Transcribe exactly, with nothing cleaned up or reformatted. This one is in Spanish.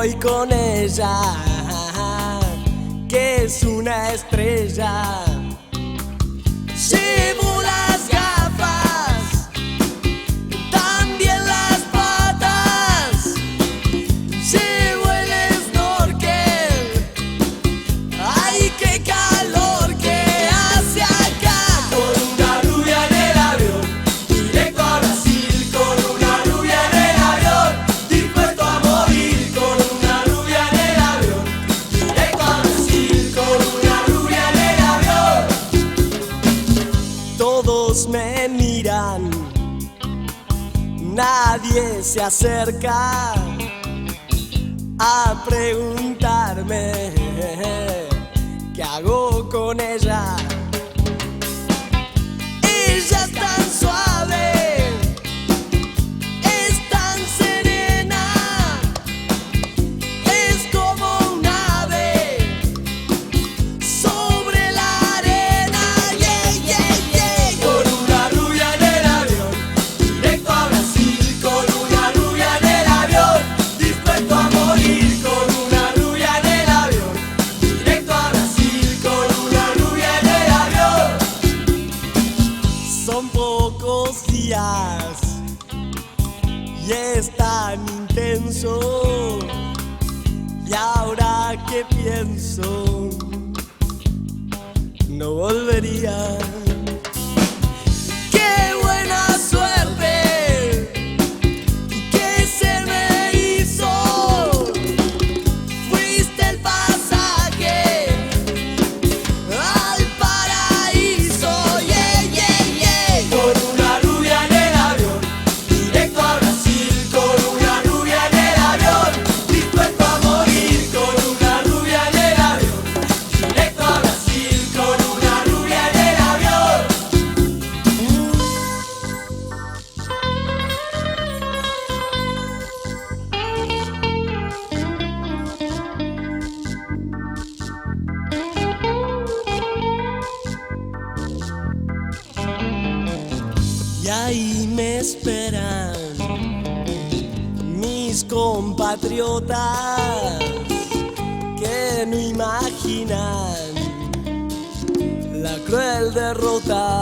voy con ella, que es una estrella. Llevo las gafas, también las patas, llevo el snorkel. ¡Ay, qué calor que hace acá! Con una rubia en el avión, directo a Brasil. Con una rubia en el avión, dispuesto a morir. Con una rubia en el avión, directo a Brasil. Con una rubia en el avión. Todos me miran, nadie se acerca a preguntarme qué hago con ella. Ella es tan suave, es tan serena, es como un ave sobre la arena. Yeah, yeah, yeah. Con una rubia en el avión, directo a Brasil. Con una rubia en el avión, dispuesto a morir. Con una rubia en el avión, directo a Brasil. Con una rubia en el avión. Son pocos días y es tan intenso. Y ahora que pienso, no volvería. ¡Qué buena suerte que se me hizo! Fuiste el pasaje al paraíso. Yeah, yeah, yeah. Con una rubia en el avión, directo a Brasil. Con una rubia en el avión, dispuesto a morir. Con una rubia en el avión, directo a Brasil. Con una rubia en el avión. Y ahí me esperan mis compatriotas que no imaginan la cruel derrota.